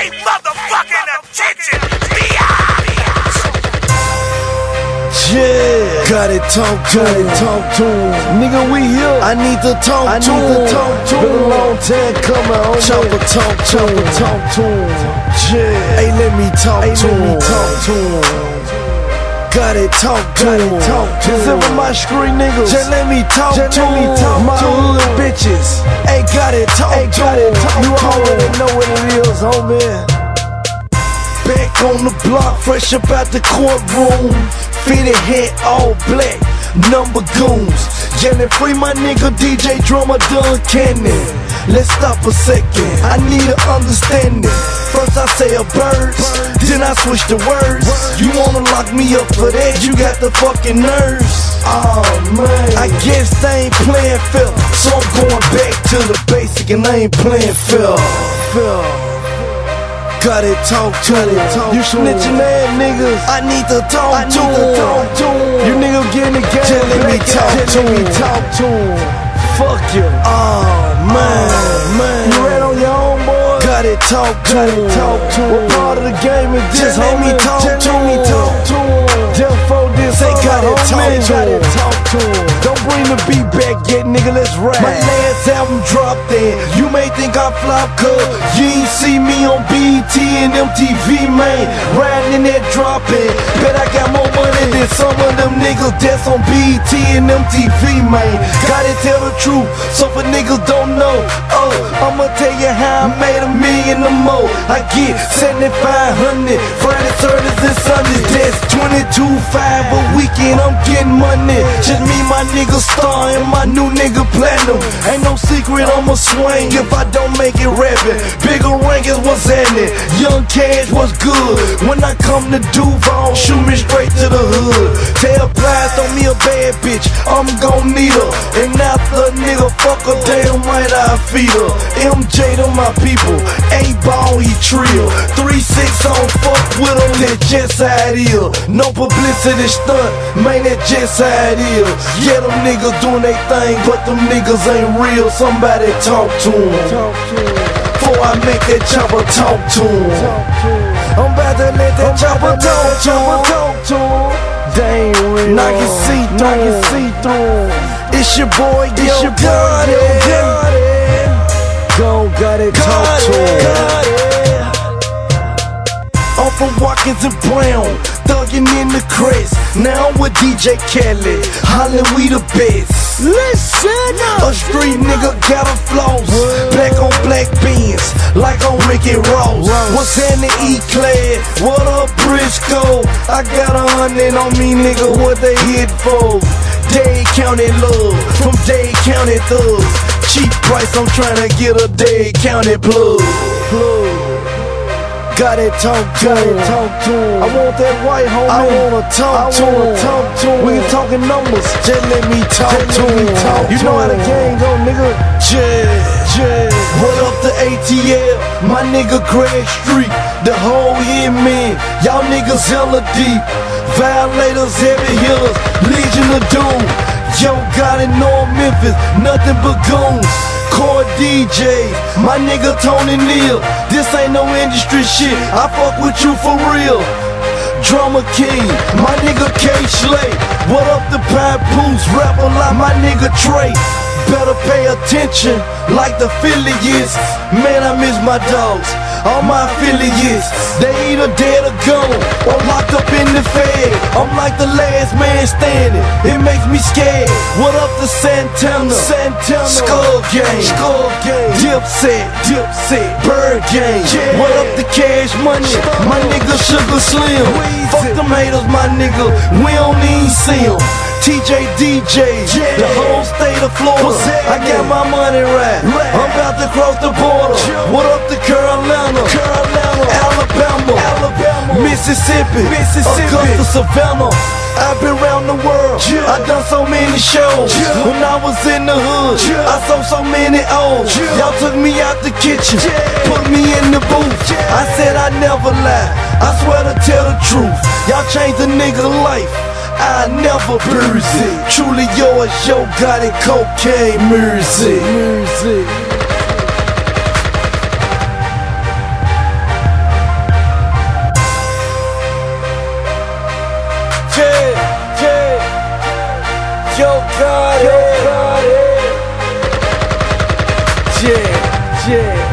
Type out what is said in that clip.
pay motherfucking attention. Yeah, gotta talk to him. Nigga, we here. I need to talk to him. Been a long time coming on. Chopper talk to him. Yeah, hey, let me talk to him. Gotta talk to him. Just over my screen, niggas. Just let me talk to him. My hood bitches. Hey, gotta talk to him. You already know what it is, homie. Back on the block, fresh up out the courtroom. Fitted hat, all black, number goons. Yelling free my nigga DJ Drummer Dun Cannon. Let's stop a second, I need an understanding. First I say a bird, then I switch the words. You wanna lock me up for that, you got the fucking nerves. Oh man, I guess they ain't playing fair, so I'm going back to the basic and I ain't playing fair. Gotta talk to him. You snitching ass niggas, I need to talk to him. You niggas getting the game, just let me talk to him. Fuck you. Oh man. You ran on your own, boy. Gotta talk to him. What part of the game is this? Just let me talk to him. Therefore this, say gotta talk to him. Don't bring the beat back yet, nigga, let's rap. My last album dropped in. You may think I flop, cuz you ain't see me on BET and MTV, man. Riding in that dropping. Bet I got more money than some of them niggas that's on BET and MTV, man. Gotta tell the truth, so for niggas don't know. Oh, I'ma tell you how I made $1 million or more. I get 7,500 Friday, Saturdays and Sundays. That's 22.5 a weekend. I'm getting money. Just me, my nigga Star and my new nigga Platinum. Ain't no secret, I'ma swing if I don't make it rapping. Bigger rank is what's happening. Young Cash was good. When I come to Duval, shoot me straight to the hood. Tell Plies, throw me a bad bitch, I'm gon' need her. And after a nigga fuck her, damn right I feed her. MJ to my people, 8-ball he trill. 3-6 on fuck with him, that just how it is. No publicity stunt, man, that just how it is. Yeah, them niggas doing they thing, but them niggas ain't real. Somebody talk to them. Before I make that chopper talk to him. I'm about to let that chopper talk to him. They ain't real. Now you see through. It's your boy, Yo Gotti. Gotta talk to him. I'm from Watkins and Brown, thuggin' in the crest. Now I'm with DJ Khaled, hollin' we the best. Listen up. A street nigga got a floss, black on black beans, like on Ricky Ross. What's in the E-Clad? What up, Briscoe? I got 100 on me, nigga, what they hit for? Dade County love, from Dade County thugs. Cheap price, I'm tryna get a Dade County plug. Gotta talk to him. I want that white homie. I wanna talk to him. We ain't talking numbers, just let me talk to him. You know how the gang go, nigga. Yeah. What up to ATL? My nigga Greg Street, the whole year, man. Y'all niggas hella deep. Violators, heavy hitters, Legion of Doom. Yo Gotti North Memphis, nothing but goons. Core DJ, my nigga Tony Neal. This ain't no industry shit, I fuck with you for real. Drummer King, my nigga K Slay. What up the Papoose, rapper like my nigga Trey. Better pay attention, like the affiliates. Man, I miss my dogs, all my affiliates. They either dead or gone, or locked up in the Fed. I'm like the last man standing, it makes me scared. What up to Santana, Skull Gang, Dipset, Bird Gang. What up to Cash Money, my nigga Sugar Slim. Fuck them haters, my nigga, we don't even see them. TJ DJ, the whole state of Florida. I got my money right, I'm about to cross the border. What up to Carolina, Alabama, Mississippi, Augusta, Savannah. I've been around the world, I done so many shows. When I was in the hood, I saw so many O's. Y'all took me out the kitchen, put me in the booth. I said I never lie, I swear to tell the truth. Y'all changed a nigga life, I never bruise it. Truly yours, Yo Gotti Cocaine music. Yo got it. Yeah, yeah.